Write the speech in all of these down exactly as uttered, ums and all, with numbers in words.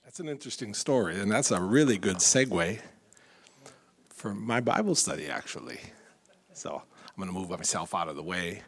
That's an interesting story, and that's a really good segue for my Bible study, actually. So I'm going to move myself out of the way.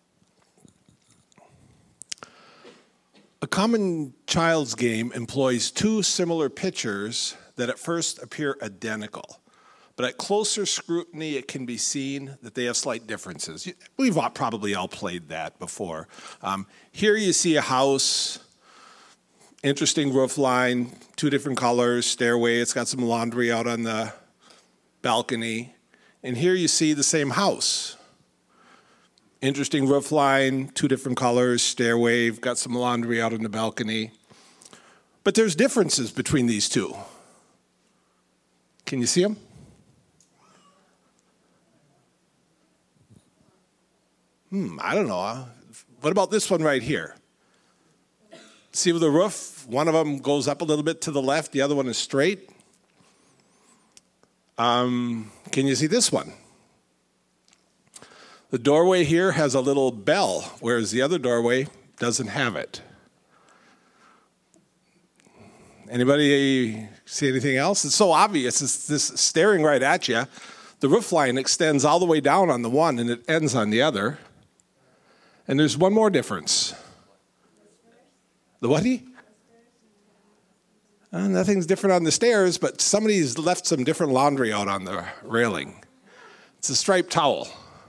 A common child's game employs two similar pictures that at first appear identical. But at closer scrutiny, it can be seen that they have slight differences. We've all, probably all played that before. Um, here you see a house, interesting roof line, two different colors, stairway. It's got some laundry out on the balcony. And here you see the same house. Interesting roof line, two different colors, stairway, got some laundry out on the balcony. But there's differences between these two. Can you see them? Hmm, I don't know. What about this one right here? See with the roof, one of them goes up a little bit to the left, the other one is straight. Um, can you see this one? The doorway here has a little bell, whereas the other doorway doesn't have it. Anybody see anything else? It's so obvious. It's this staring right at you. The roof line extends all the way down on the one, and it ends on the other. And there's one more difference. The what? Uh, nothing's different on the stairs, but somebody's left some different laundry out on the railing. It's a striped towel.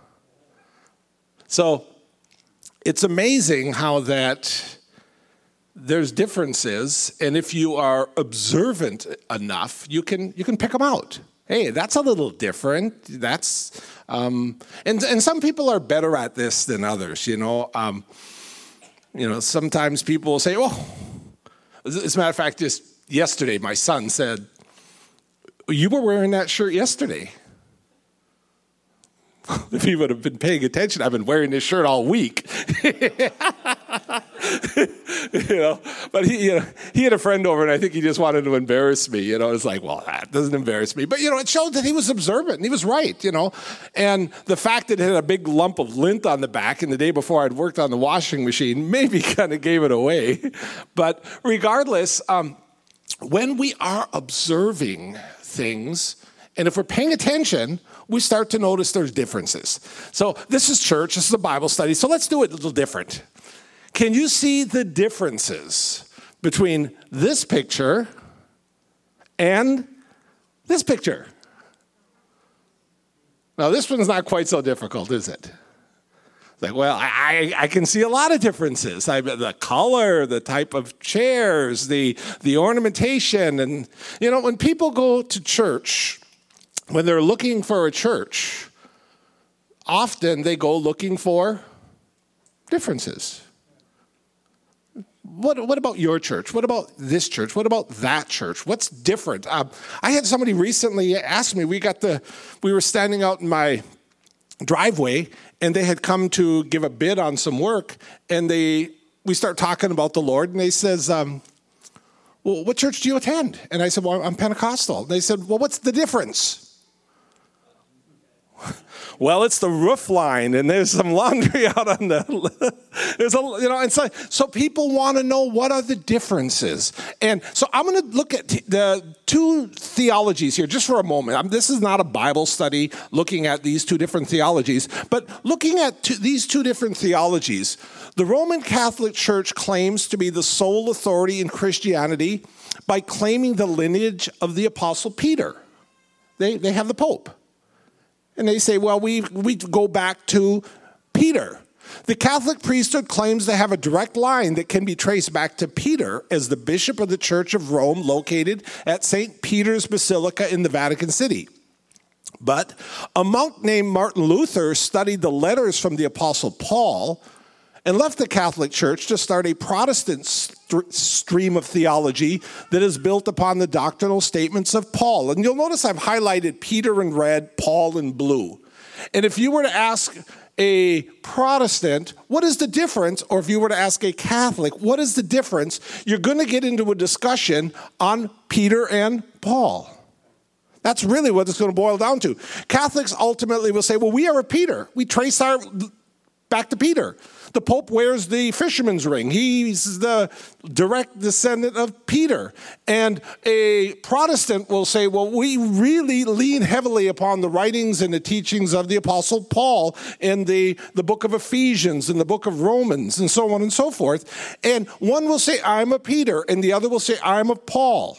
So it's amazing how that there's differences, and if you are observant enough, you can you can pick them out. Hey, that's a little different. That's um, and and some people are better at this than others. You know, um, you know. Sometimes people will say, "Oh," as a matter of fact, just yesterday, my son said, "You were wearing that shirt yesterday." If he would have been paying attention, I've been wearing this shirt all week. you know, but he, you know, he had a friend over, and I think he just wanted to embarrass me. You know, it's like, well, that doesn't embarrass me. But, you know, it showed that he was observant, and he was right, you know. And the fact that it had a big lump of lint on the back, and the day before I'd worked on the washing machine, maybe kind of gave it away. But regardless, um, when we are observing things, and if we're paying attention, we start to notice there's differences. So this is church, this is a Bible study, so let's do it a little different. Can you see the differences between this picture and this picture? Now this one's not quite so difficult, is it? It's like, well, I, I can see a lot of differences. I, the color, the type of chairs, the, the ornamentation. And, you know, when people go to church, when they're looking for a church, often they go looking for differences. What, what about your church? What about this church? What about that church? What's different? Um, I had somebody recently ask me, we got the, we were standing out in my driveway, and they had come to give a bid on some work, and they, we start talking about the Lord, and they says, um, well, what church do you attend? And I said, well, I'm Pentecostal. And they said, well, what's the difference? Well, it's the roof line, and there's some laundry out on the. There's a, you know, and so so people want to know what are the differences, and so I'm going to look at the two theologies here just for a moment. I'm, this is not a Bible study looking at these two different theologies, but looking at two, these two different theologies. The Roman Catholic Church claims to be the sole authority in Christianity by claiming the lineage of the Apostle Peter. They they have the Pope. And they say, well, we we go back to Peter. The Catholic priesthood claims to have a direct line that can be traced back to Peter as the bishop of the Church of Rome located at Saint Peter's Basilica in the Vatican City. But a monk named Martin Luther studied the letters from the Apostle Paul and left the Catholic Church to start a Protestant st- stream of theology that is built upon the doctrinal statements of Paul. And you'll notice I've highlighted Peter in red, Paul in blue. And if you were to ask a Protestant, what is the difference? Or if you were to ask a Catholic, what is the difference? You're going to get into a discussion on Peter and Paul. That's really what it's going to boil down to. Catholics ultimately will say, well, we are a Peter. We trace our back to Peter. The Pope wears the fisherman's ring. He's the direct descendant of Peter. And a Protestant will say, well, we really lean heavily upon the writings and the teachings of the Apostle Paul in the, the book of Ephesians and the book of Romans and so on and so forth. And one will say, I'm of Peter, and the other will say, I'm of Paul.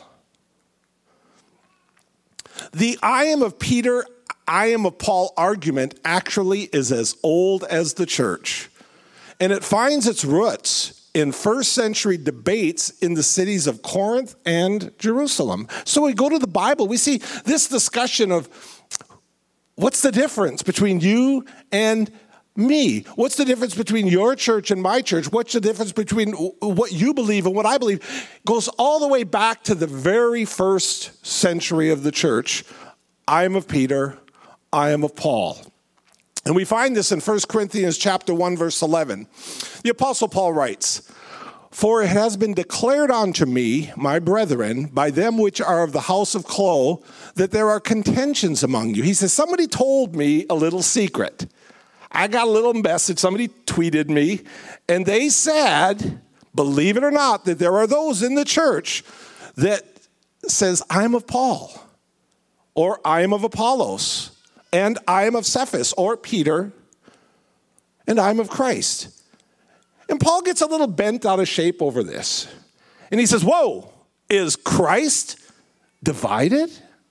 The I am of Peter, I am of Paul argument actually is as old as the church. And it finds its roots in first century debates in the cities of Corinth and Jerusalem. So we go to the Bible, we see this discussion of what's the difference between you and me? What's the difference between your church and my church? What's the difference between what you believe and what I believe? It goes all the way back to the very first century of the church. I am of Peter, I am of Paul. And we find this in First Corinthians chapter one, verse eleven. The Apostle Paul writes, for it has been declared unto me, my brethren, by them which are of the house of Chloe, that there are contentions among you. He says, somebody told me a little secret. I got a little message, somebody tweeted me, and they said, believe it or not, that there are those in the church that says, I'm of Paul, or I am of Apollos, and I am of Cephas, or Peter, and I am of Christ. And Paul gets a little bent out of shape over this. And he says, whoa, is Christ divided?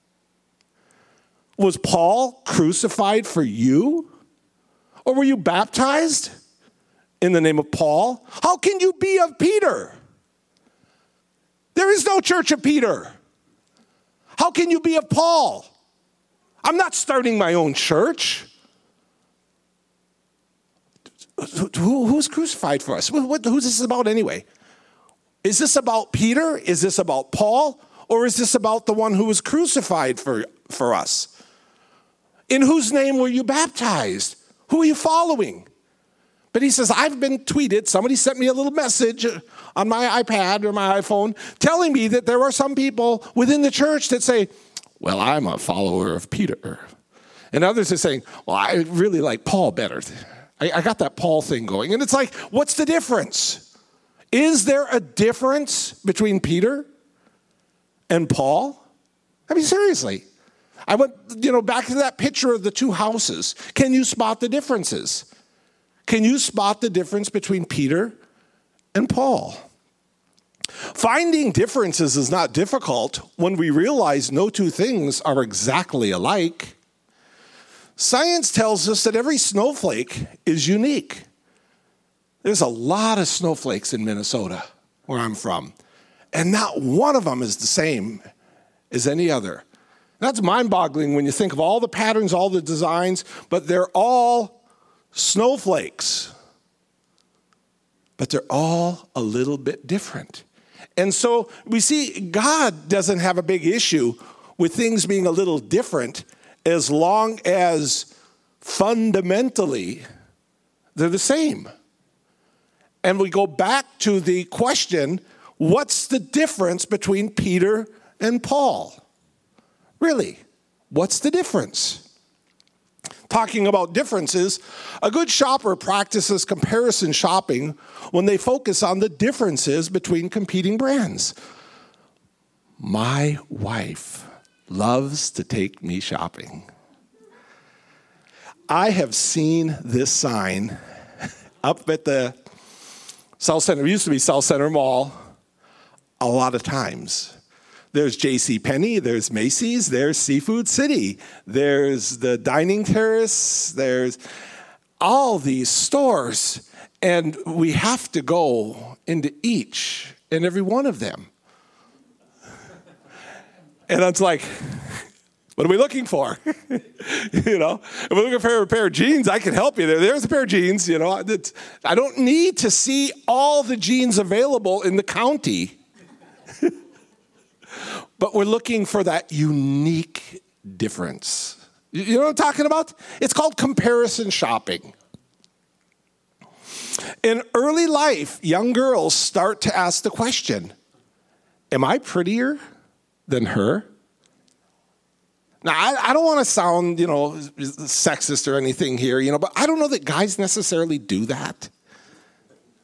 Was Paul crucified for you? Or were you baptized in the name of Paul? How can you be of Peter? There is no church of Peter. How can you be of Paul? I'm not starting my own church. Who, who's crucified for us? What, who's this about anyway? Is this about Peter? Is this about Paul? Or is this about the one who was crucified for, for us? In whose name were you baptized? Who are you following? But he says, I've been tweeted. Somebody sent me a little message on my iPad or my iPhone telling me that there are some people within the church that say, well, I'm a follower of Peter. And others are saying, well, I really like Paul better. I, I got that Paul thing going. And it's like, what's the difference? Is there a difference between Peter and Paul? I mean, seriously. I went, you know, back to that picture of the two houses. Can you spot the differences? Can you spot the difference between Peter and Paul? Finding differences is not difficult when we realize no two things are exactly alike. Science tells us that every snowflake is unique. There's a lot of snowflakes in Minnesota, where I'm from, and not one of them is the same as any other. That's mind-boggling when you think of all the patterns, all the designs, but they're all snowflakes. But they're all a little bit different. And so we see God doesn't have a big issue with things being a little different as long as fundamentally they're the same. And we go back to the question, what's the difference between Peter and Paul? Really, what's the difference? Talking about differences, a good shopper practices comparison shopping when they focus on the differences between competing brands. My wife loves to take me shopping. I have seen this sign up at the South Center, it used to be South Center Mall, a lot of times. There's JCPenney, there's Macy's, there's Seafood City, there's the Dining Terrace, there's all these stores, and we have to go into each and every one of them. And it's like, what are we looking for? You know, if we're looking for a pair of jeans, I can help you there. There's a pair of jeans, you know. It's, I don't need to see all the jeans available in the county. But we're looking for that unique difference. You know what I'm talking about? It's called comparison shopping. In early life, young girls start to ask the question, am I prettier than her? Now, I, I don't want to sound, you know, sexist or anything here, you know, but I don't know that guys necessarily do that.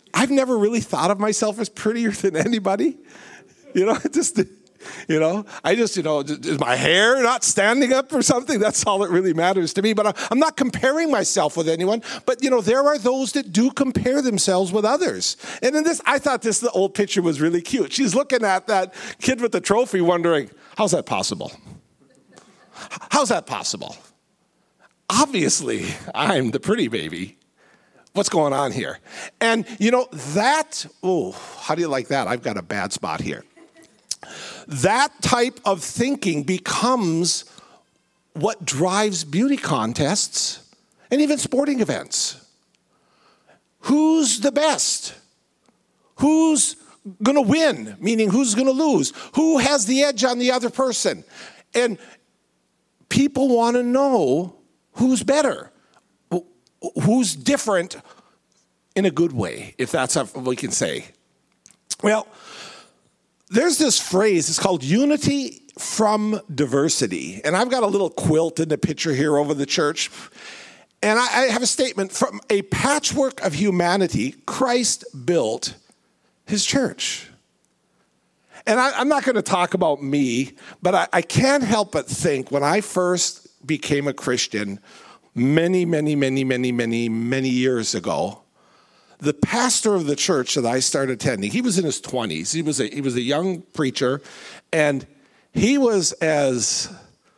I've never really thought of myself as prettier than anybody. You know, just, you know, I just, you know, is my hair not standing up or something? That's all that really matters to me. But I'm not comparing myself with anyone. But, you know, there are those that do compare themselves with others. And in this, I thought this the old picture was really cute. She's looking at that kid with the trophy wondering, how's that possible? How's that possible? Obviously, I'm the pretty baby. What's going on here? And, you know, that, oh, how do you like that? I've got a bad spot here. That type of thinking becomes what drives beauty contests and even sporting events. Who's the best? Who's going to win? Meaning who's going to lose? Who has the edge on the other person? And people want to know who's better. Who's different in a good way, if that's what we can say. Well, there's this phrase, it's called unity from diversity. And I've got a little quilt in the picture here over the church. And I, I have a statement, from a patchwork of humanity, Christ built his church. And I, I'm not going to talk about me, but I, I can't help but think when I first became a Christian, many, many, many, many, many, many years ago, the pastor of the church that I started attending, he was in his twenties. He was a, he was a young preacher, and he was as,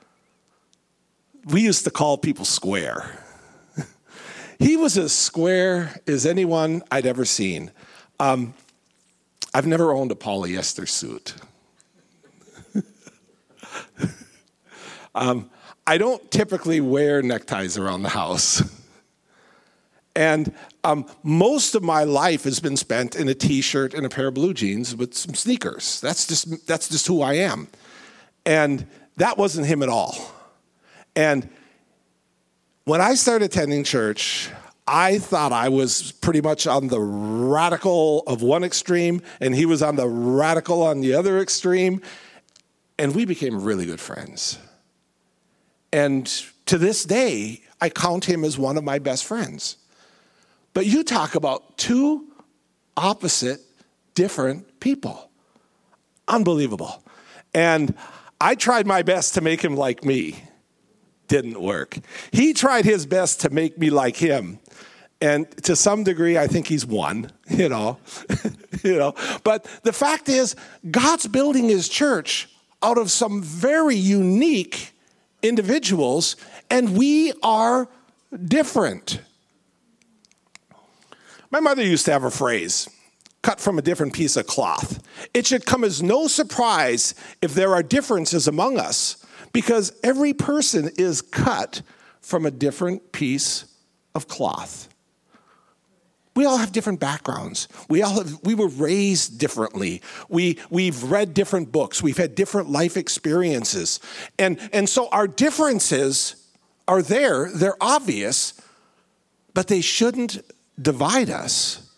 we used to call people square. He was as square as anyone I'd ever seen. Um, I've never owned a polyester suit. um, I don't typically wear neckties around the house. And um, most of my life has been spent in a t-shirt and a pair of blue jeans with some sneakers. That's just that's just who I am. And that wasn't him at all. And when I started attending church, I thought I was pretty much on the radical of one extreme, and he was on the radical on the other extreme. And we became really good friends. And to this day, I count him as one of my best friends. But you talk about two opposite, different people. Unbelievable. And I tried my best to make him like me. Didn't work. He tried his best to make me like him. And to some degree, I think he's won, you know. you know. But the fact is, God's building his church out of some very unique individuals, and we are different. My mother used to have a phrase, cut from a different piece of cloth. It should come as no surprise if there are differences among us, because every person is cut from a different piece of cloth. We all have different backgrounds. We all have, we were raised differently. We, we've read different books. We've had different life experiences. And, and so our differences are there. They're obvious, but they shouldn't divide us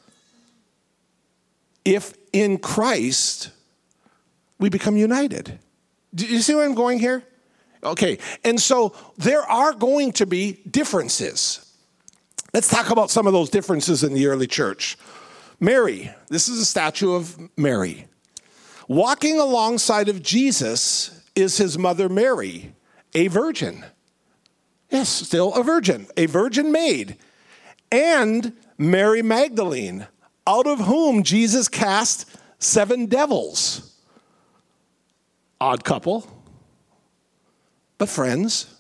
if in Christ we become united. Do you see where I'm going here? Okay, and so there are going to be differences. Let's talk about some of those differences in the early church. Mary, this is a statue of Mary. Walking alongside of Jesus is his mother Mary, a virgin. Yes, still a virgin, a virgin maid. And Mary Magdalene, out of whom Jesus cast seven devils. Odd couple, but friends.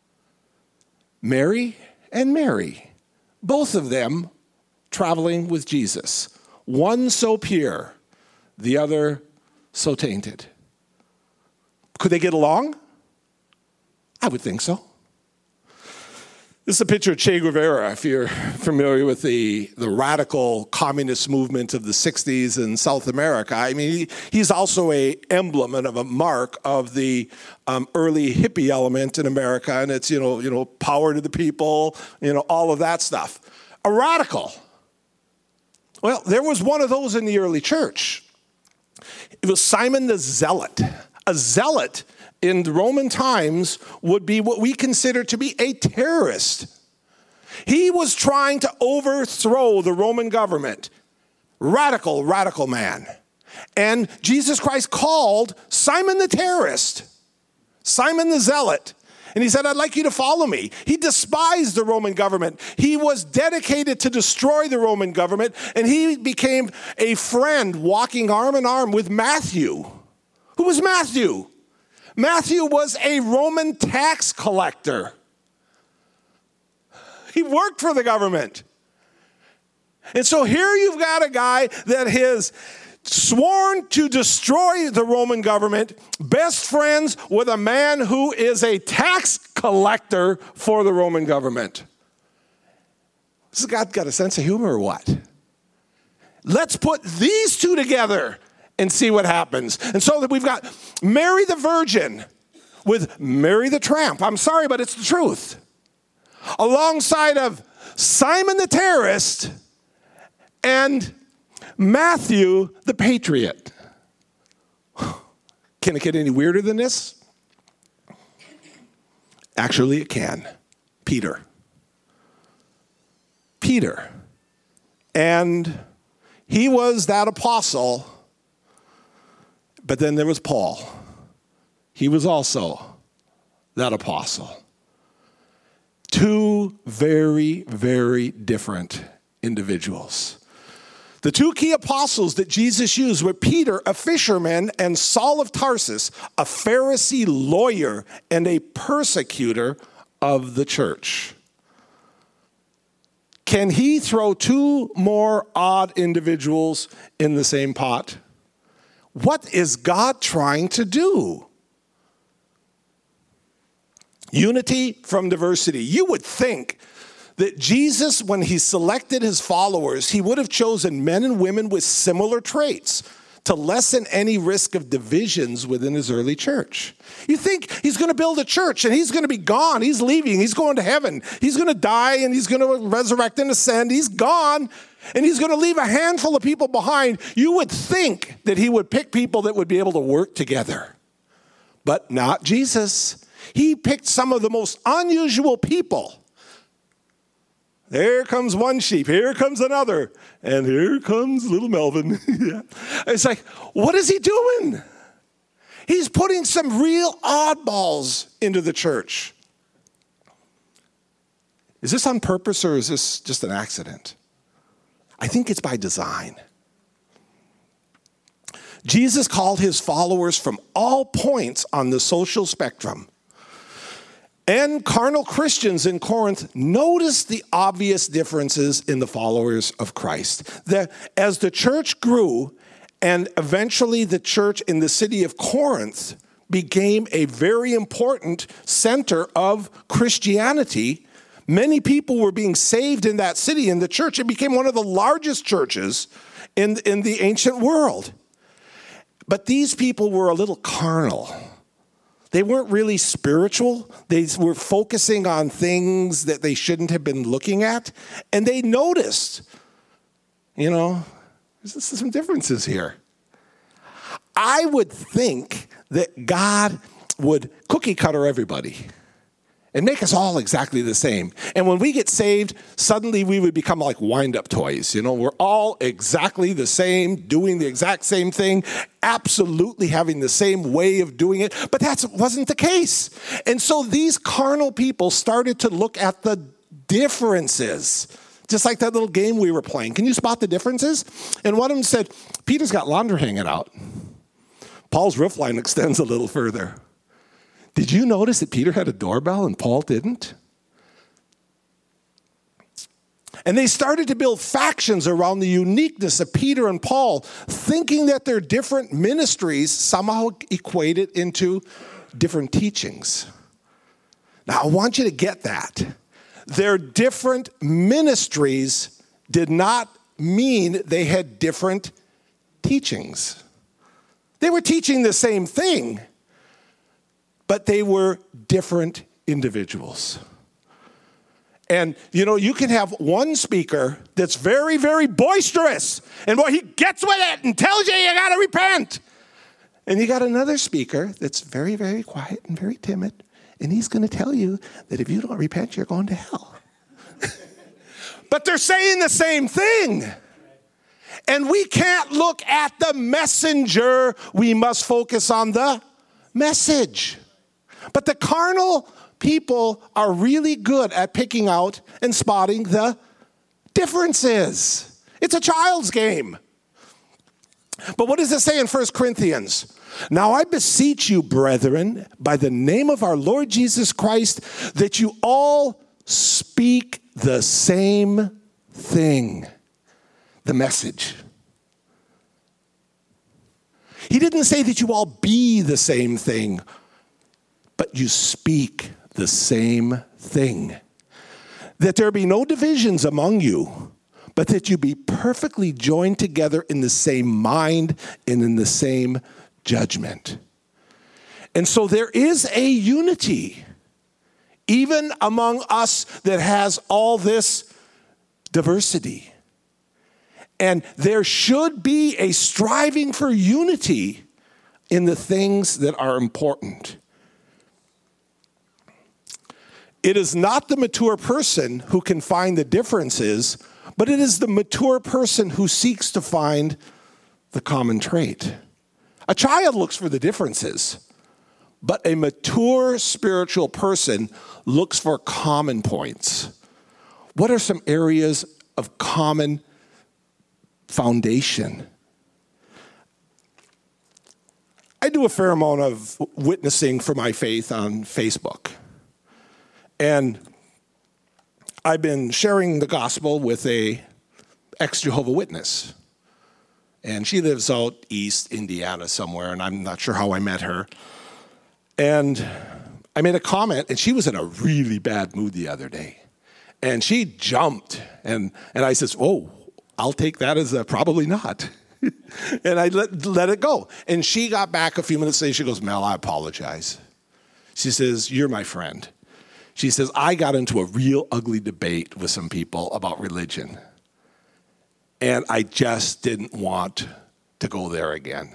Mary and Mary, both of them traveling with Jesus. One so pure, the other so tainted. Could they get along? I would think so. This is a picture of Che Guevara, if you're familiar with the, the radical communist movement of the sixties in South America. I mean, he, he's also a emblem and of a mark of the um, early hippie element in America, and it's, you know, you know, power to the people, you know, all of that stuff. A radical. Well, there was one of those in the early church. It was Simon the Zealot. A zealot in Roman times would be what we consider to be a terrorist. He was trying to overthrow the Roman government, Radical, radical man. And Jesus Christ called Simon the terrorist, Simon the zealot. And he said, I'd like you to follow me. He despised the Roman government. He was dedicated to destroy the Roman government. And he became a friend walking arm in arm with Matthew. Who was Matthew? Matthew was a Roman tax collector. He worked for the government. And so here you've got a guy that has sworn to destroy the Roman government, best friends with a man who is a tax collector for the Roman government. This guy got a sense of humor or what? Let's put these two together and see what happens. And so that we've got Mary the Virgin with Mary the Tramp. I'm sorry, but it's the truth. Alongside of Simon the terrorist and Matthew the patriot. Can it get any weirder than this? Actually, it can. Peter. Peter. And he was that apostle, but then there was Paul. He was also that apostle. Two very, very different individuals. The two key apostles that Jesus used were Peter, a fisherman, and Saul of Tarsus, a Pharisee lawyer and a persecutor of the church. Can he throw two more odd individuals in the same pot? What is God trying to do? Unity from diversity. You would think that Jesus, when he selected his followers, he would have chosen men and women with similar traits to lessen any risk of divisions within his early church. You think he's going to build a church and he's going to be gone. He's leaving. He's going to heaven. He's going to die and he's going to resurrect and ascend. He's gone and he's going to leave a handful of people behind. You would think that he would pick people that would be able to work together. But not Jesus. He picked some of the most unusual people. There comes one sheep, here comes another, and here comes little Melvin. Yeah. It's like, what is he doing? He's putting some real oddballs into the church. Is this on purpose or is this just an accident? I think it's by design. Jesus called his followers from all points on the social spectrum. And carnal Christians in Corinth noticed the obvious differences in the followers of Christ. That as the church grew, and eventually the church in the city of Corinth became a very important center of Christianity, many people were being saved in that city. In the church, it became one of the largest churches in, in the ancient world. But these people were a little carnal. They weren't really spiritual. They were focusing on things that they shouldn't have been looking at. And they noticed, you know, there's some differences here. I would think that God would cookie cutter everybody and make us all exactly the same. And when we get saved, suddenly we would become like wind-up toys. You know, we're all exactly the same, doing the exact same thing, absolutely having the same way of doing it. But that wasn't the case. And so these carnal people started to look at the differences, just like that little game we were playing. Can you spot the differences? And one of them said, Peter's got laundry hanging out. Paul's roof line extends a little further. Did you notice that Peter had a doorbell and Paul didn't? And they started to build factions around the uniqueness of Peter and Paul, thinking that their different ministries somehow equated into different teachings. Now, I want you to get that. Their different ministries did not mean they had different teachings. They were teaching the same thing, but they were different individuals. And, you know, you can have one speaker that's very, very boisterous. And boy, he gets with it and tells you you got to repent. And you got another speaker that's very, very quiet and very timid. And he's going to tell you that if you don't repent, you're going to hell. But they're saying the same thing. And we can't look at the messenger. We must focus on the message. But the carnal people are really good at picking out and spotting the differences. It's a child's game. But what does it say in First Corinthians? Now I beseech you, brethren, by the name of our Lord Jesus Christ, that you all speak the same thing. The message. He didn't say that you all be the same thing, but you speak the same thing. That there be no divisions among you, but that you be perfectly joined together in the same mind and in the same judgment. And so there is a unity, even among us that has all this diversity. And there should be a striving for unity in the things that are important. It is not the mature person who can find the differences, but it is the mature person who seeks to find the common trait. A child looks for the differences, but a mature spiritual person looks for common points. What are some areas of common foundation? I do a fair amount of witnessing for my faith on Facebook. And I've been sharing the gospel with a ex-Jehovah Witness. And she lives out east Indiana somewhere, and I'm not sure how I met her. And I made a comment, and she was in a really bad mood the other day. And she jumped, and, and I says, oh, I'll take that as a probably not. And I let, let it go. And she got back a few minutes later. She goes, Mel, I apologize. She says, you're my friend. She says, I got into a real ugly debate with some people about religion. And I just didn't want to go there again.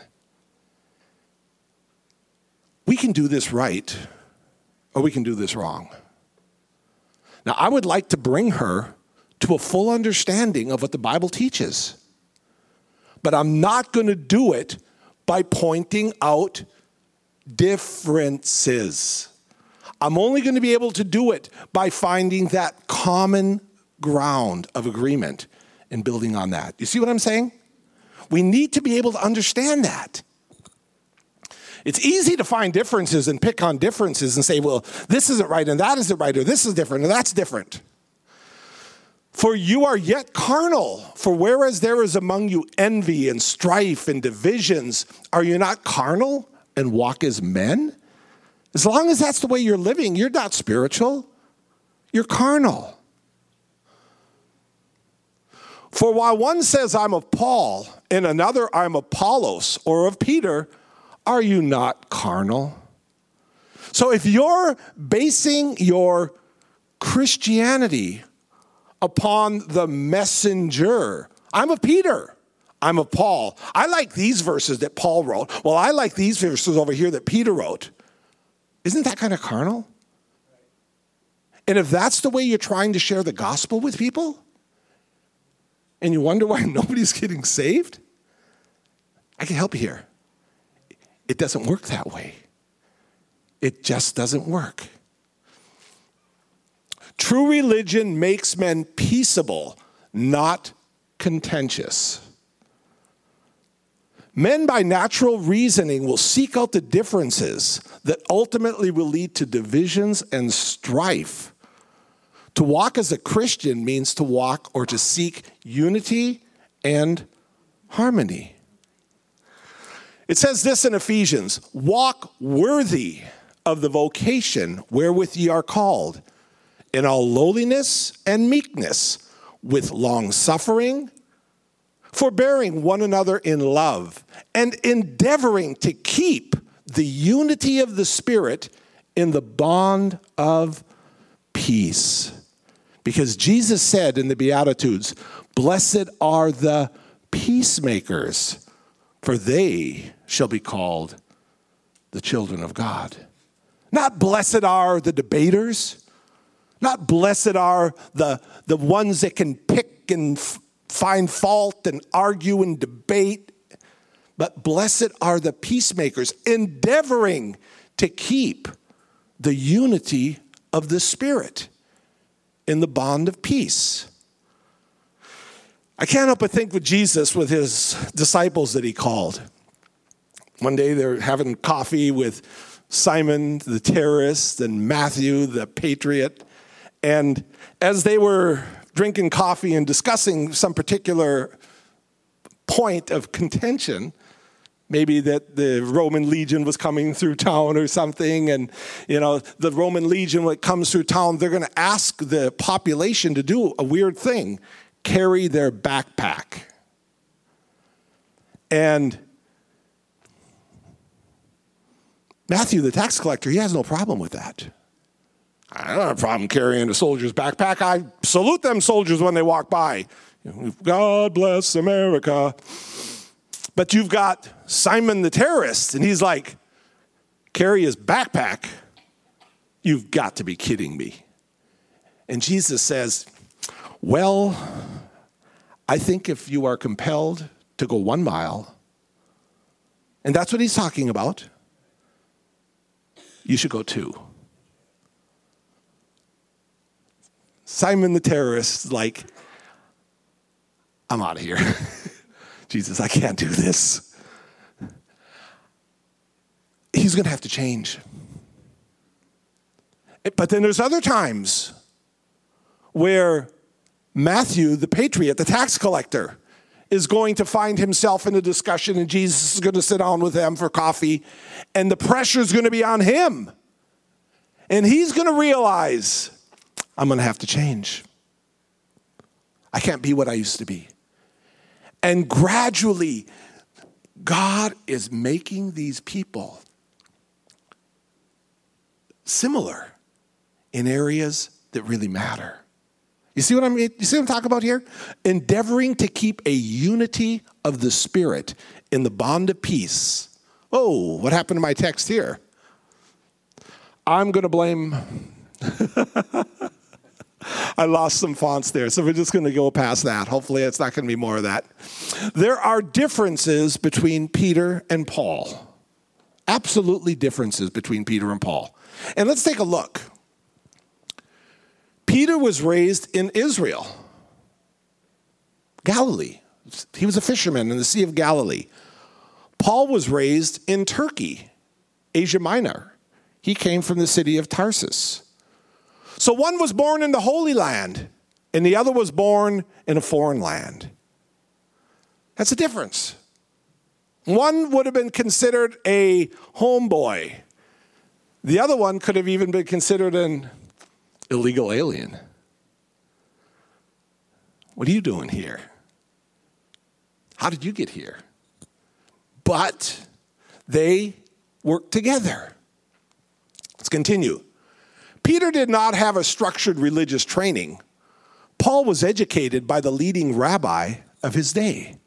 We can do this right, or we can do this wrong. Now, I would like to bring her to a full understanding of what the Bible teaches. But I'm not going to do it by pointing out differences. I'm only going to be able to do it by finding that common ground of agreement and building on that. You see what I'm saying? We need to be able to understand that. It's easy to find differences and pick on differences and say, well, this isn't right and that isn't right, or this is different and that's different. For you are yet carnal, for whereas there is among you envy and strife and divisions, are you not carnal and walk as men? As long as that's the way you're living, you're not spiritual. You're carnal. For while one says, I'm of Paul, and another, I'm of Apollos, or of Peter, are you not carnal? So if you're basing your Christianity upon the messenger, I'm of Peter, I'm of Paul. I like these verses that Paul wrote. Well, I like these verses over here that Peter wrote. Isn't that kind of carnal? And if that's the way you're trying to share the gospel with people, and you wonder why nobody's getting saved, I can help you here. It doesn't work that way. It just doesn't work. True religion makes men peaceable, not contentious. Men by natural reasoning will seek out the differences that ultimately will lead to divisions and strife. To walk as a Christian means to walk or to seek unity and harmony. It says this in Ephesians, walk worthy of the vocation wherewith ye are called, in all lowliness and meekness, with long suffering, forbearing one another in love, and endeavoring to keep the unity of the Spirit in the bond of peace. Because Jesus said in the Beatitudes, blessed are the peacemakers, for they shall be called the children of God. Not blessed are the debaters, not blessed are the, the ones that can pick and find fault and argue and debate. But blessed are the peacemakers, endeavoring to keep the unity of the Spirit in the bond of peace. I can't help but think with Jesus, with his disciples that he called. One day they're having coffee with Simon the terrorist and Matthew the patriot. And as they were drinking coffee and discussing some particular point of contention, maybe that the Roman legion was coming through town or something, and you know, the Roman legion, when it comes through town, they're going to ask the population to do a weird thing, carry their backpack. And Matthew, the tax collector, he has no problem with that. I don't have a problem carrying a soldier's backpack. I salute them soldiers when they walk by. God bless America. But you've got Simon the terrorist, and he's like, carry his backpack? You've got to be kidding me. And Jesus says, well, I think if you are compelled to go one mile, and that's what he's talking about, you should go two. Simon the terrorist is like, I'm out of here. Jesus, I can't do this. He's going to have to change. But then there's other times where Matthew, the patriot, the tax collector, is going to find himself in a discussion, and Jesus is going to sit down with them for coffee, and the pressure is going to be on him. And he's going to realize, I'm going to have to change. I can't be what I used to be. And gradually, God is making these people similar in areas that really matter. You see what I mean? You see what I'm talking about here? Endeavoring to keep a unity of the Spirit in the bond of peace. Oh, what happened to my text here? I'm going to blame... I lost some fonts there, so we're just going to go past that. Hopefully it's not going to be more of that. There are differences between Peter and Paul. Absolutely differences between Peter and Paul. And let's take a look. Peter was raised in Israel, Galilee. He was a fisherman in the Sea of Galilee. Paul was raised in Turkey, Asia Minor. He came from the city of Tarsus. So one was born in the Holy Land, and the other was born in a foreign land. That's a difference. One would have been considered a homeboy. The other one could have even been considered an illegal alien. What are you doing here? How did you get here? But they worked together. Let's continue. Peter did not have a structured religious training. Paul was educated by the leading rabbi of his day.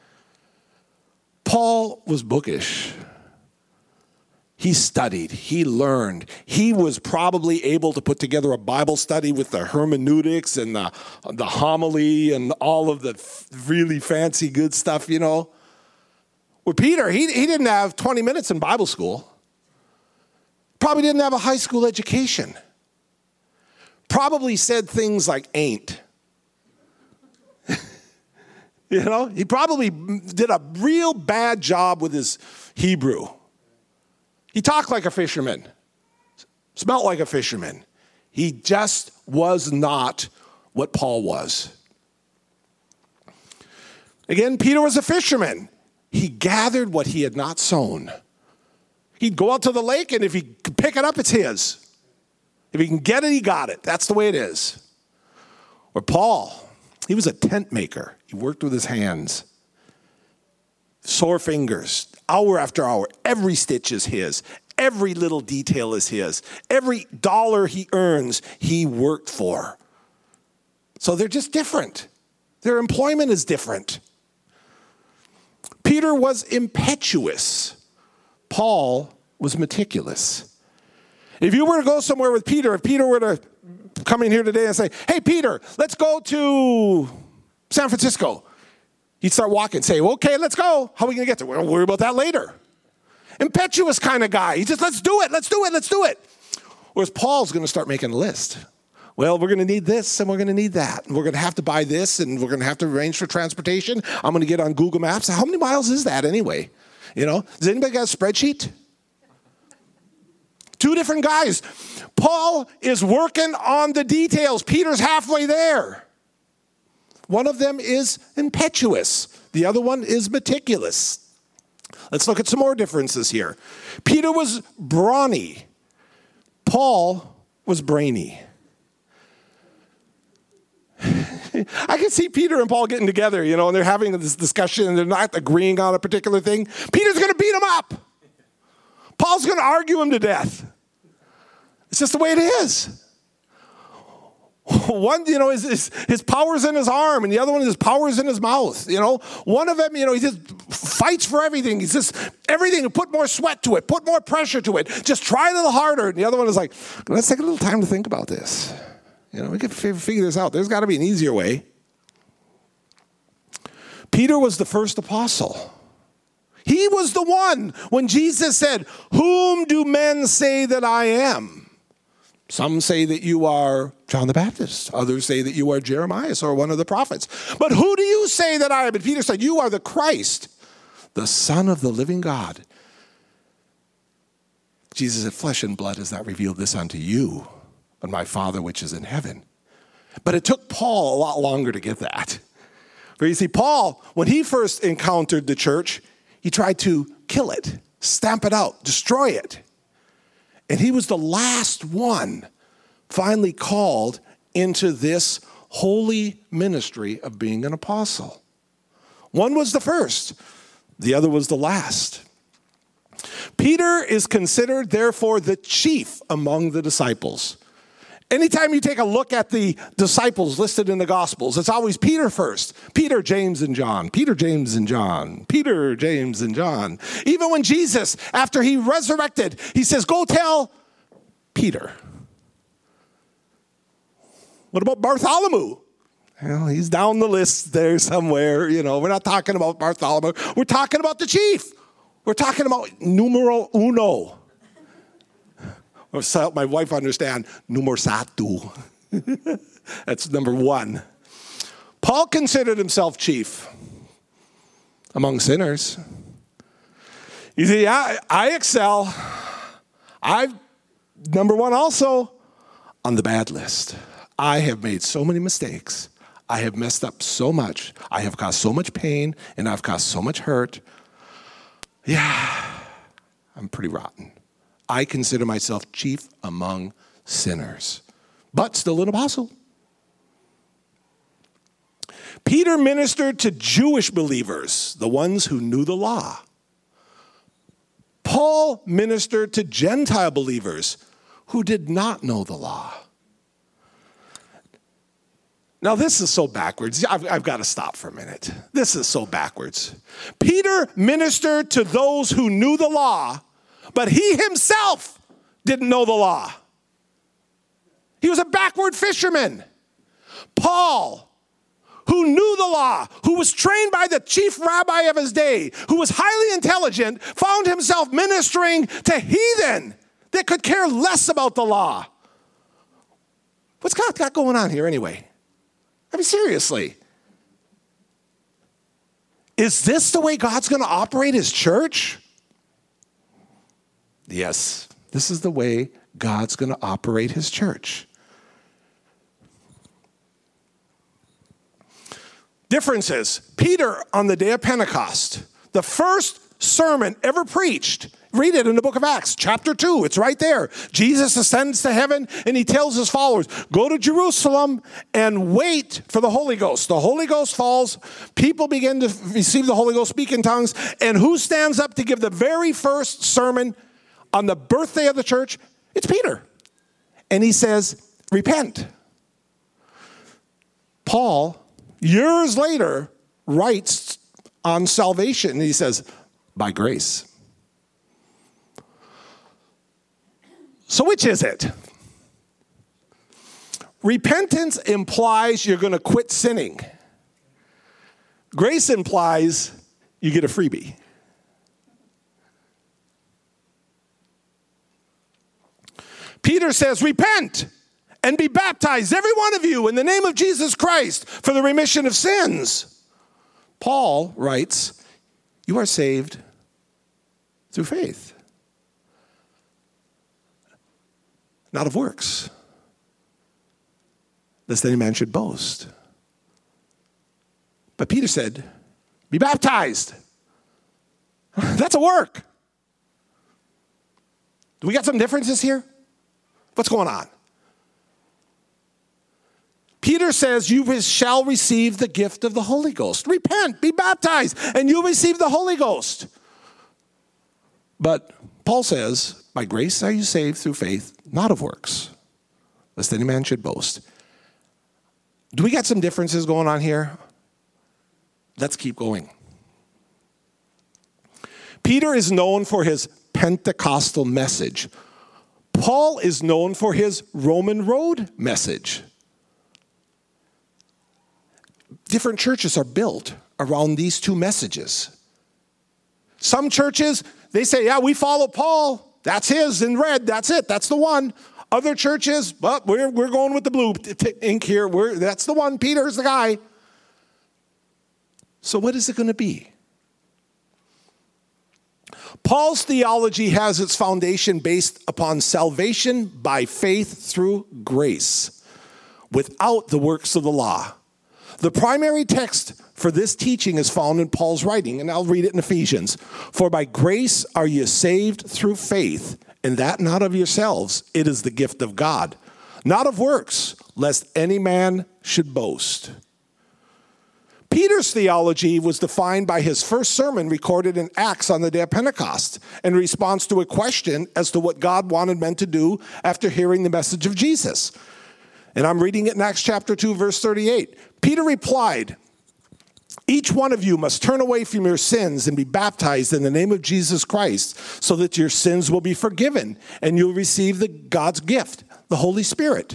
Paul was bookish. He studied, he learned. He was probably able to put together a Bible study with the hermeneutics and the, the homily and all of the really fancy good stuff, you know. With Peter, he, he didn't have twenty minutes in Bible school. Probably didn't have a high school education. Probably said things like ain't. You know, he probably did a real bad job with his Hebrew. He talked like a fisherman, smelt like a fisherman. He just was not what Paul was. Again, Peter was a fisherman. He gathered what he had not sown. He'd go out to the lake, and if he could pick it up, it's his. If he can get it, he got it. That's the way it is. Or Paul, he was a tent maker. He worked with his hands. Sore fingers, hour after hour. Every stitch is his. Every little detail is his. Every dollar he earns, he worked for. So they're just different. Their employment is different. Peter was impetuous. Paul was meticulous. If you were to go somewhere with Peter, if Peter were to come in here today and say, hey, Peter, let's go to San Francisco. He'd start walking, say, okay, let's go. How are we going to get there? We'll worry about that later. Impetuous kind of guy. He just, let's do it, let's do it, let's do it. Whereas Paul's going to start making a list. Well, we're going to need this and we're going to need that. And we're going to have to buy this and we're going to have to arrange for transportation. I'm going to get on Google Maps. How many miles is that anyway? You know, does anybody got a spreadsheet? Two different guys. Paul is working on the details. Peter's halfway there. One of them is impetuous. The other one is meticulous. Let's look at some more differences here. Peter was brawny. Paul was brainy. I can see Peter and Paul getting together, you know, and they're having this discussion and they're not agreeing on a particular thing. Peter's going to beat him up. Paul's going to argue him to death. It's just the way it is. One, you know, his, his, his power's in his arm, and the other one, his power's in his mouth. You know, one of them, you know, he just fights for everything. He's just everything. Put more sweat to it. Put more pressure to it. Just try a little harder. And the other one is like, let's take a little time to think about this. You know, we can figure this out. There's got to be an easier way. Peter was the first apostle. He was the one when Jesus said, "Whom do men say that I am?" Some say that you are John the Baptist. Others say that you are Jeremiah or one of the prophets. But who do you say that I am? And Peter said, you are the Christ, the Son of the living God. Jesus said, flesh and blood has not revealed this unto you, but my Father which is in heaven. But it took Paul a lot longer to get that. For you see, Paul, when he first encountered the church, he tried to kill it, stamp it out, destroy it. And he was the last one finally called into this holy ministry of being an apostle. One was the first, the other was the last. Peter is considered, therefore, the chief among the disciples. Anytime you take a look at the disciples listed in the Gospels, it's always Peter first. Peter, James, and John. Peter, James, and John. Peter, James, and John. Even when Jesus, after he resurrected, he says, go tell Peter. What about Bartholomew? Well, he's down the list there somewhere. You know, we're not talking about Bartholomew. We're talking about the chief. We're talking about numero uno. Or so help my wife understand, numero satu. That's number one. Paul considered himself chief among sinners. You see, I, I excel. I've, number one also, on the bad list. I have made so many mistakes. I have messed up so much. I have caused so much pain, and I've caused so much hurt. Yeah, I'm pretty rotten. I consider myself chief among sinners, but still an apostle. Peter ministered to Jewish believers, the ones who knew the law. Paul ministered to Gentile believers who did not know the law. Now, this is so backwards. I've, I've got to stop for a minute. This is so backwards. Peter ministered to those who knew the law, but he himself didn't know the law. He was a backward fisherman. Paul, who knew the law, who was trained by the chief rabbi of his day, who was highly intelligent, found himself ministering to heathen that could care less about the law. What's God got going on here anyway? I mean, seriously. Is this the way God's going to operate his church? Yes, this is the way God's going to operate his church. Differences. Peter, on the day of Pentecost, the first sermon ever preached. Read it in the book of Acts, chapter two. It's right there. Jesus ascends to heaven and he tells his followers, go to Jerusalem and wait for the Holy Ghost. The Holy Ghost falls. People begin to receive the Holy Ghost, speak in tongues. And who stands up to give the very first sermon on the birthday of the church? It's Peter. And he says, repent. Paul, years later, writes on salvation. And he says, by grace. So which is it? Repentance implies you're going to quit sinning. Grace implies you get a freebie. Peter says, repent and be baptized, every one of you, in the name of Jesus Christ for the remission of sins. Paul writes, you are saved through faith, not of works, lest any man should boast. But Peter said, be baptized. That's a work. Do we got some differences here? What's going on? Peter says, you shall receive the gift of the Holy Ghost. Repent, be baptized, and you'll receive the Holy Ghost. But Paul says, by grace are you saved through faith, not of works, lest any man should boast. Do we got some differences going on here? Let's keep going. Peter is known for his Pentecostal message. Paul is known for his Roman road message. Different churches are built around these two messages. Some churches, they say, yeah, we follow Paul. That's his in red. That's it. That's the one. Other churches, well, we're, we're going with the blue ink here. We're, that's the one. Peter's the guy. So what is it going to be? Paul's theology has its foundation based upon salvation by faith through grace, without the works of the law. The primary text for this teaching is found in Paul's writing, and I'll read it in Ephesians. For by grace are you saved through faith, and that not of yourselves, it is the gift of God, not of works, lest any man should boast. Peter's theology was defined by his first sermon recorded in Acts on the day of Pentecost in response to a question as to what God wanted men to do after hearing the message of Jesus. And I'm reading it in Acts chapter two, verse thirty-eight. Peter replied, each one of you must turn away from your sins and be baptized in the name of Jesus Christ so that your sins will be forgiven and you'll receive the God's gift, the Holy Spirit.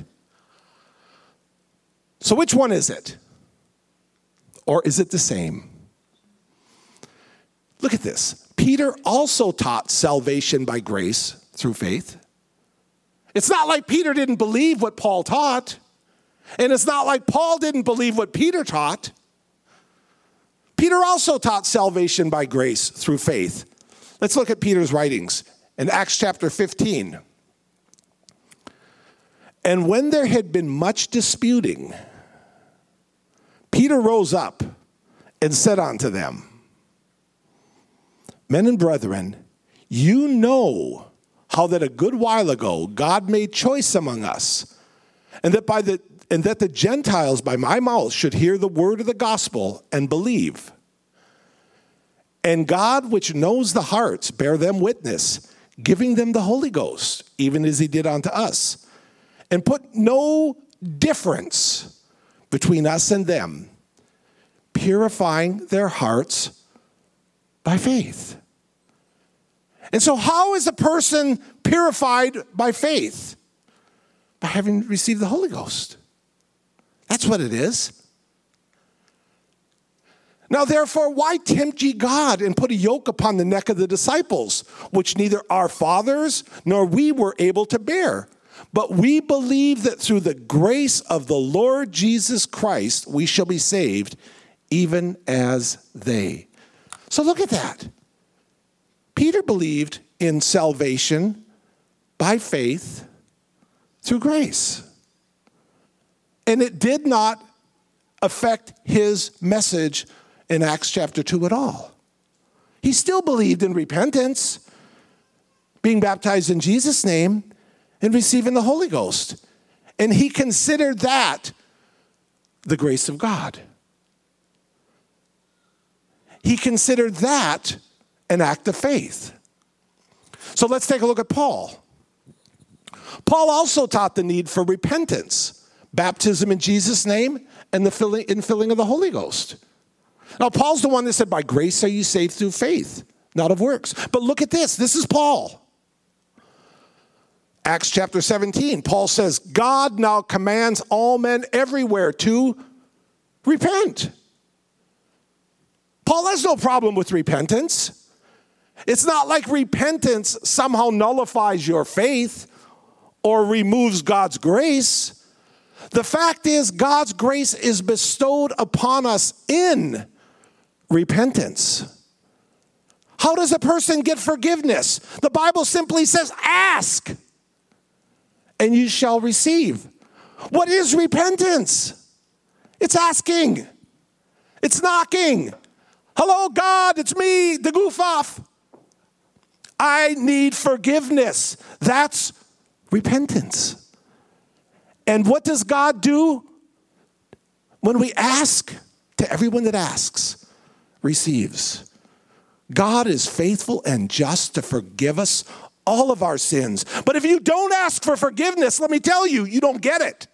So which one is it? Or is it the same? Look at this. Peter also taught salvation by grace through faith. It's not like Peter didn't believe what Paul taught. And it's not like Paul didn't believe what Peter taught. Peter also taught salvation by grace through faith. Let's look at Peter's writings in Acts chapter fifteen. And when there had been much disputing, Peter rose up and said unto them, men and brethren, you know how that a good while ago God made choice among us, and that by the and that the Gentiles by my mouth should hear the word of the gospel and believe. And God, which knows the hearts, bear them witness, giving them the Holy Ghost, even as he did unto us, and put no difference between us and them, purifying their hearts by faith. And so how is a person purified by faith? By having received the Holy Ghost. That's what it is. Now, therefore, why tempt ye God and put a yoke upon the neck of the disciples, which neither our fathers nor we were able to bear? But we believe that through the grace of the Lord Jesus Christ, we shall be saved, even as they. So look at that. Peter believed in salvation by faith through grace. And it did not affect his message in Acts chapter two at all. He still believed in repentance, being baptized in Jesus' name, and receiving the Holy Ghost. And he considered that the grace of God. He considered that an act of faith. So let's take a look at Paul. Paul also taught the need for repentance, baptism in Jesus' name, and the filling, infilling of the Holy Ghost. Now, Paul's the one that said, by grace are you saved through faith, not of works. But look at this. This is Paul. Acts chapter seventeen, Paul says, God now commands all men everywhere to repent. Paul has no problem with repentance. It's not like repentance somehow nullifies your faith or removes God's grace. The fact is, God's grace is bestowed upon us in repentance. How does a person get forgiveness? The Bible simply says, ask, and you shall receive. What is repentance? It's asking. It's knocking. Hello, God, it's me, the goof off. I need forgiveness. That's repentance. And what does God do? When we ask, to everyone that asks, receives. God is faithful and just to forgive us all of our sins. But if you don't ask for forgiveness, let me tell you, you don't get it.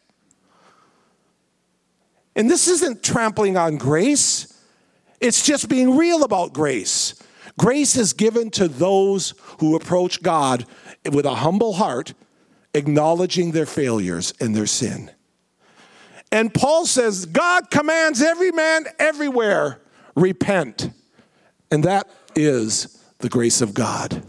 And this isn't trampling on grace. It's just being real about grace. Grace is given to those who approach God with a humble heart, acknowledging their failures and their sin. And Paul says, God commands every man everywhere, repent. And that is the grace of God.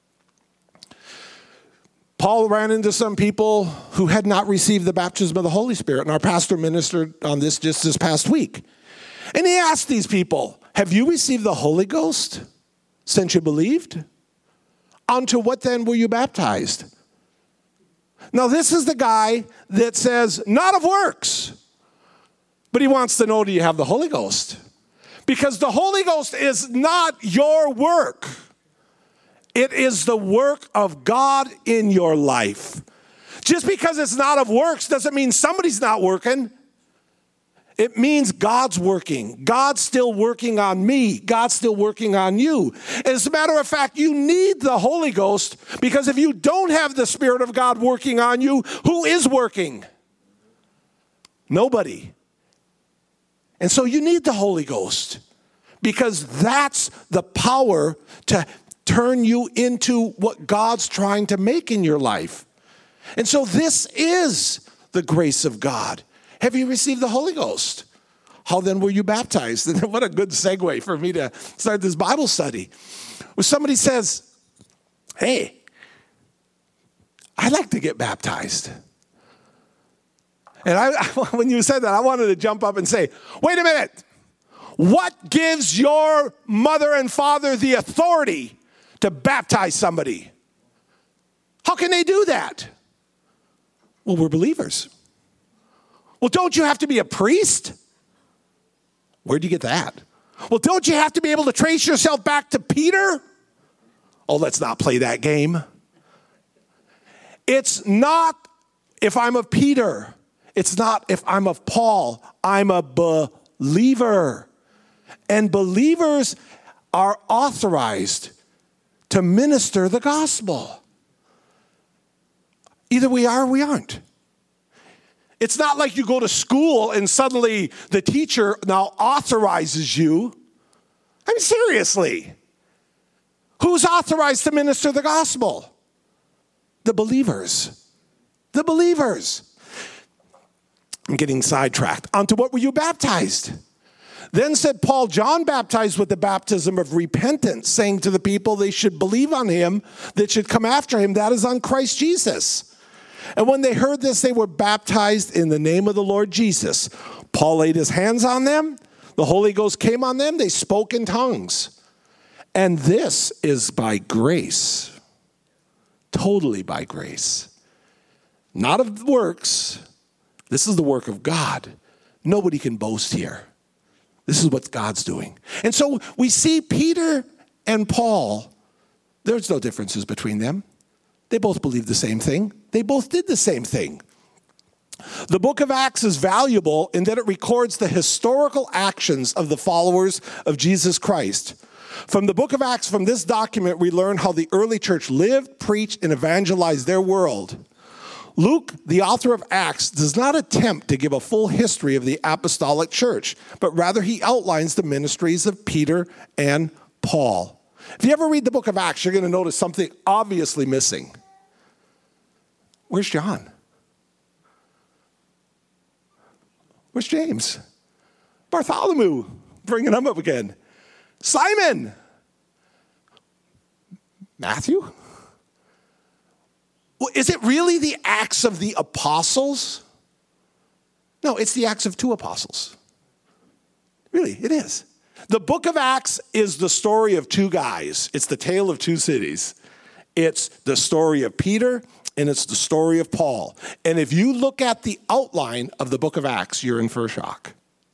Paul ran into some people who had not received the baptism of the Holy Spirit, and our pastor ministered on this just this past week. And he asked these people, have you received the Holy Ghost since you believed? Unto what then were you baptized? Now this is the guy that says, not of works, but he wants to know, do you have the Holy Ghost? Because the Holy Ghost is not your work. It is the work of God in your life. Just because it's not of works doesn't mean somebody's not working. It means God's working. God's still working on me. God's still working on you. As a matter of fact, you need the Holy Ghost, because if you don't have the Spirit of God working on you, who is working? Nobody. And so you need the Holy Ghost, because that's the power to turn you into what God's trying to make in your life. And so this is the grace of God. Have you received the Holy Ghost? How then were you baptized? And what a good segue for me to start this Bible study. When somebody says, hey, I'd like to get baptized. And I, when you said that, I wanted to jump up and say, wait a minute. What gives your mother and father the authority to baptize somebody? How can they do that? Well, we're believers. Well, don't you have to be a priest? Where'd you get that? Well, don't you have to be able to trace yourself back to Peter? Oh, let's not play that game. It's not if I'm of Peter. It's not if I'm of Paul. I'm a believer. And believers are authorized to minister the gospel. Either we are or we aren't. It's not like you go to school and suddenly the teacher now authorizes you. I mean, seriously. Who's authorized to minister the gospel? The believers. The believers. I'm getting sidetracked. Onto what were you baptized? Then said Paul, John baptized with the baptism of repentance, saying to the people they should believe on him that should come after him, that is on Christ Jesus. And when they heard this, they were baptized in the name of the Lord Jesus. Paul laid his hands on them. The Holy Ghost came on them. They spoke in tongues. And this is by grace. Totally by grace. Not of works. This is the work of God. Nobody can boast here. This is what God's doing. And so we see Peter and Paul. There's no differences between them. They both believed the same thing. They both did the same thing. The book of Acts is valuable in that it records the historical actions of the followers of Jesus Christ. From the book of Acts, from this document, we learn how the early church lived, preached, and evangelized their world. Luke, the author of Acts, does not attempt to give a full history of the apostolic church, but rather he outlines the ministries of Peter and Paul. If you ever read the book of Acts, you're going to notice something obviously missing. Where's John? Where's James? Bartholomew, bringing him up again. Simon. Matthew? Well, is it really the Acts of the Apostles? No, it's the Acts of two apostles. Really, it is. The book of Acts is the story of two guys. It's the tale of two cities. It's the story of Peter and it's the story of Paul. And if you look at the outline of the book of Acts, you're in for a shock.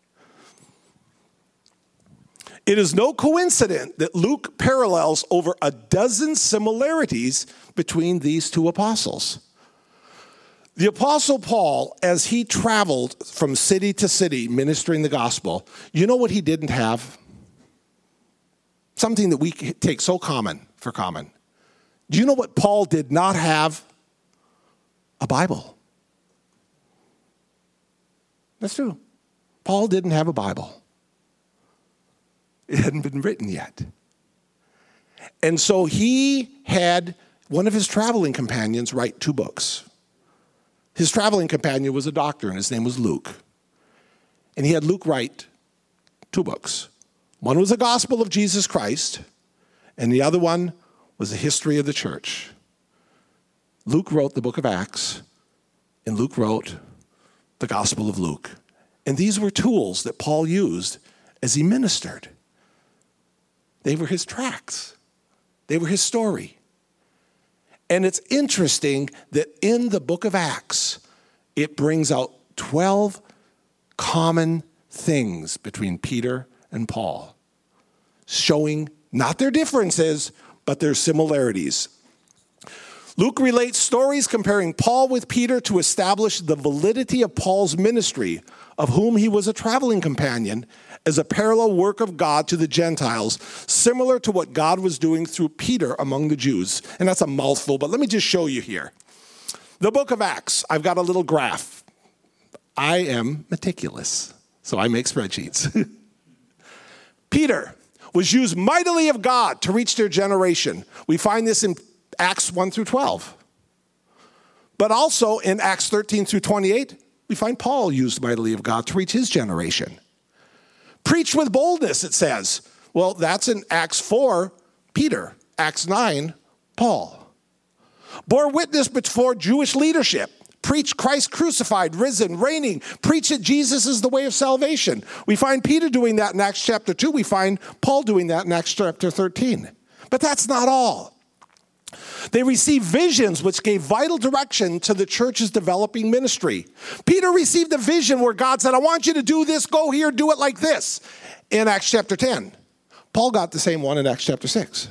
It is no coincidence that Luke parallels over a dozen similarities between these two apostles. The Apostle Paul, as he traveled from city to city ministering the gospel, you know what he didn't have? Something that we take so common for common. Do you know what Paul did not have? A Bible. That's true. Paul didn't have a Bible. It hadn't been written yet. And so he had one of his traveling companions write two books. His traveling companion was a doctor, and his name was Luke. And he had Luke write two books. One was the gospel of Jesus Christ, and the other one was the history of the church. Luke wrote the book of Acts, and Luke wrote the gospel of Luke. And these were tools that Paul used as he ministered. They were his tracts. They were his story. And it's interesting that in the book of Acts, it brings out twelve common things between Peter and Paul, showing not their differences, but their similarities. Luke relates stories comparing Paul with Peter to establish the validity of Paul's ministry, of whom he was a traveling companion, as a parallel work of God to the Gentiles, similar to what God was doing through Peter among the Jews. And that's a mouthful, but let me just show you here. The book of Acts, I've got a little graph. I am meticulous, so I make spreadsheets. Peter was used mightily of God to reach their generation. We find this in Acts one through twelve. But also in Acts thirteen through twenty-eight, we find Paul used mightily of God to reach his generation. Preach with boldness, it says. Well, that's in Acts four, Peter. Acts nine, Paul. Bore witness before Jewish leadership. Preach Christ crucified, risen, reigning. Preach that Jesus is the way of salvation. We find Peter doing that in Acts chapter two. We find Paul doing that in Acts chapter thirteen. But that's not all. They received visions which gave vital direction to the church's developing ministry. Peter received a vision where God said, I want you to do this, go here, do it like this, in Acts chapter ten. Paul got the same one in Acts chapter six.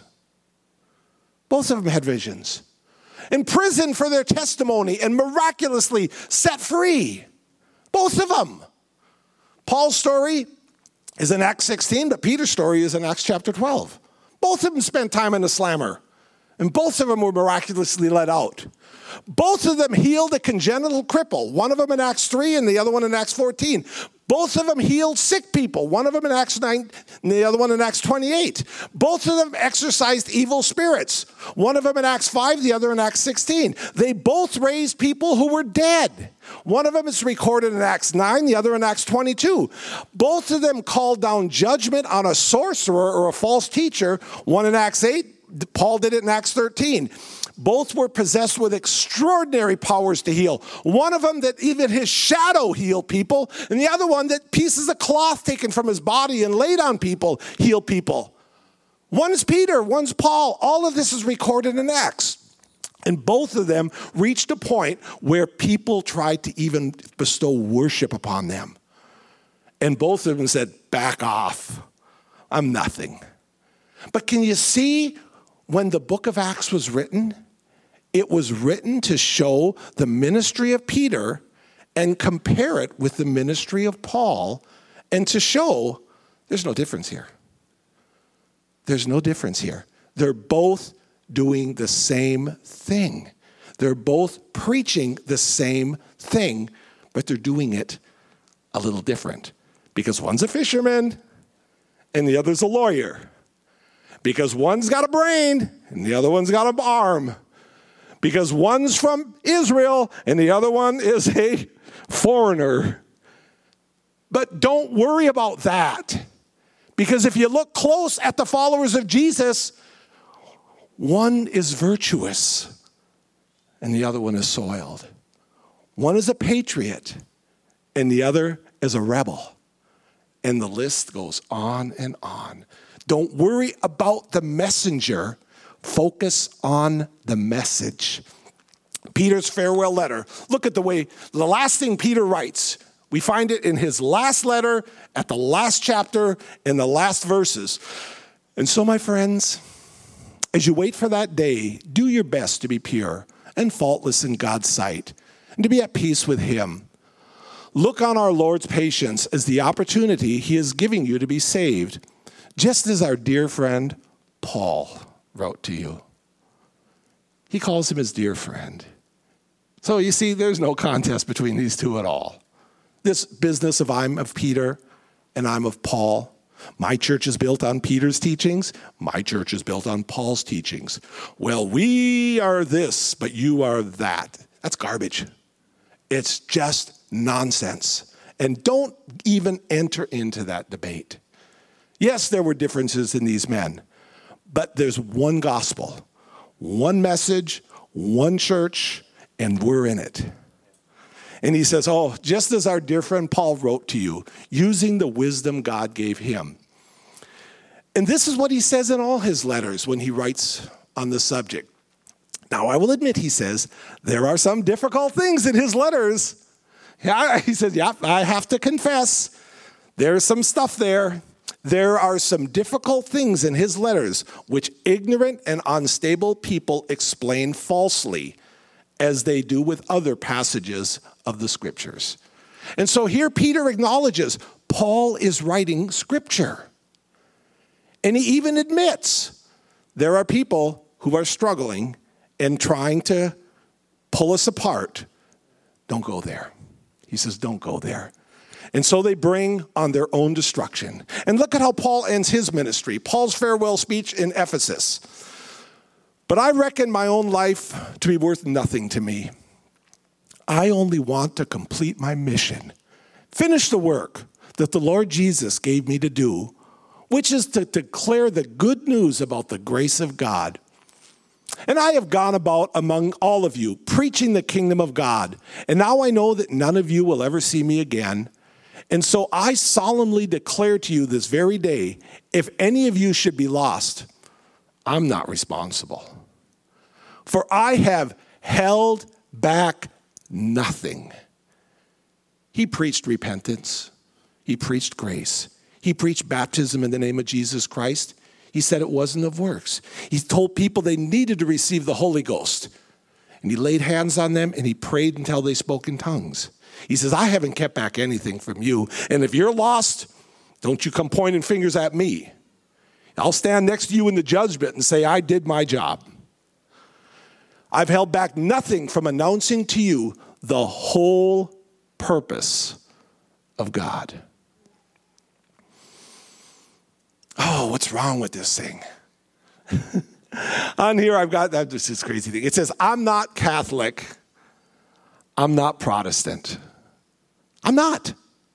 Both of them had visions. In prison for their testimony and miraculously set free. Both of them. Paul's story is in Acts sixteen, but Peter's story is in Acts chapter twelve. Both of them spent time in the slammer. And both of them were miraculously let out. Both of them healed a congenital cripple. One of them in Acts three and the other one in Acts fourteen. Both of them healed sick people. One of them in Acts nine and the other one in Acts twenty-eight. Both of them exorcised evil spirits. One of them in Acts five, the other in Acts sixteen. They both raised people who were dead. One of them is recorded in Acts nine, the other in Acts twenty-two. Both of them called down judgment on a sorcerer or a false teacher. One in Acts eight. Paul did it in Acts thirteen. Both were possessed with extraordinary powers to heal. One of them that even his shadow healed people, and the other one that pieces of cloth taken from his body and laid on people healed people. One's Peter, one's Paul. All of this is recorded in Acts. And both of them reached a point where people tried to even bestow worship upon them. And both of them said, back off. I'm nothing. But can you see when the book of Acts was written? It was written to show the ministry of Peter and compare it with the ministry of Paul and to show there's no difference here. There's no difference here. They're both doing the same thing. They're both preaching the same thing, but they're doing it a little different because one's a fisherman and the other's a lawyer. Because one's got a brain and the other one's got an arm. Because one's from Israel and the other one is a foreigner. But don't worry about that. Because if you look close at the followers of Jesus, one is virtuous and the other one is soiled. One is a patriot and the other is a rebel. And the list goes on and on. Don't worry about the messenger. Focus on the message. Peter's farewell letter. Look at the way, the last thing Peter writes. We find it in his last letter, at the last chapter, in the last verses. And so, my friends, as you wait for that day, do your best to be pure and faultless in God's sight, and to be at peace with him. Look on our Lord's patience as the opportunity he is giving you to be saved, just as our dear friend Paul wrote to you. He calls him his dear friend. So you see, there's no contest between these two at all. This business of I'm of Peter and I'm of Paul. My church is built on Peter's teachings. My church is built on Paul's teachings. Well, we are this, but you are that. That's garbage. It's just nonsense. And don't even enter into that debate. Yes, there were differences in these men, but there's one gospel, one message, one church, and we're in it. And he says, oh, just as our dear friend Paul wrote to you, using the wisdom God gave him. And this is what he says in all his letters when he writes on the subject. Now, I will admit, he says, there are some difficult things in his letters. Yeah, he says, yeah, I have to confess, there's some stuff there. There are some difficult things in his letters which ignorant and unstable people explain falsely, as they do with other passages of the scriptures. And so here Peter acknowledges Paul is writing scripture. And he even admits there are people who are struggling and trying to pull us apart. Don't go there. He says, don't go there. And so they bring on their own destruction. And look at how Paul ends his ministry. Paul's farewell speech in Ephesus. But I reckon my own life to be worth nothing to me. I only want to complete my mission, finish the work that the Lord Jesus gave me to do, which is to declare the good news about the grace of God. And I have gone about among all of you, preaching the kingdom of God. And now I know that none of you will ever see me again. And so I solemnly declare to you this very day, if any of you should be lost, I'm not responsible. For I have held back nothing. He preached repentance. He preached grace. He preached baptism in the name of Jesus Christ. He said it wasn't of works. He told people they needed to receive the Holy Ghost. And he laid hands on them and he prayed until they spoke in tongues. He says, I haven't kept back anything from you. And if you're lost, don't you come pointing fingers at me. I'll stand next to you in the judgment and say, I did my job. I've held back nothing from announcing to you the whole purpose of God. Oh, what's wrong with this thing? On here, I've got that, this is crazy thing. It says, I'm not Catholic. I'm not Protestant. I'm not.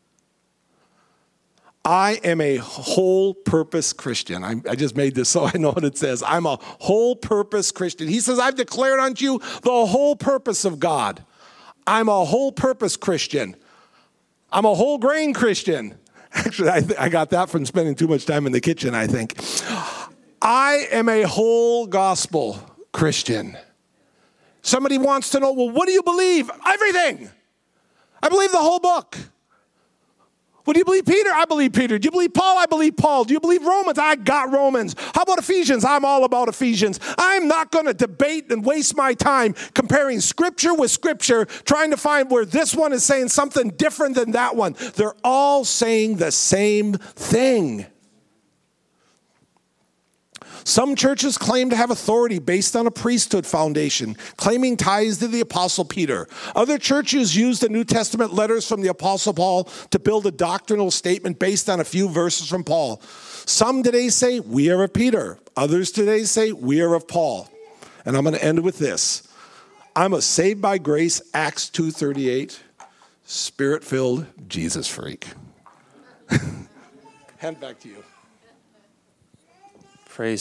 I am a whole purpose Christian. I, I just made this so I know what it says. I'm a whole purpose Christian. He says, I've declared unto you the whole purpose of God. I'm a whole purpose Christian. I'm a whole grain Christian. Actually, I, th- I got that from spending too much time in the kitchen, I think. I am a whole gospel Christian. Somebody wants to know, well, what do you believe? Everything. I believe the whole book. What do you believe, Peter? I believe Peter. Do you believe Paul? I believe Paul. Do you believe Romans? I got Romans. How about Ephesians? I'm all about Ephesians. I'm not going to debate and waste my time comparing scripture with scripture, trying to find where this one is saying something different than that one. They're all saying the same thing. Some churches claim to have authority based on a priesthood foundation, claiming ties to the Apostle Peter. Other churches use the New Testament letters from the Apostle Paul to build a doctrinal statement based on a few verses from Paul. Some today say, we are of Peter. Others today say, we are of Paul. And I'm going to end with this. I'm a saved by grace, Acts two thirty-eight, spirit-filled Jesus freak. Hand back to you.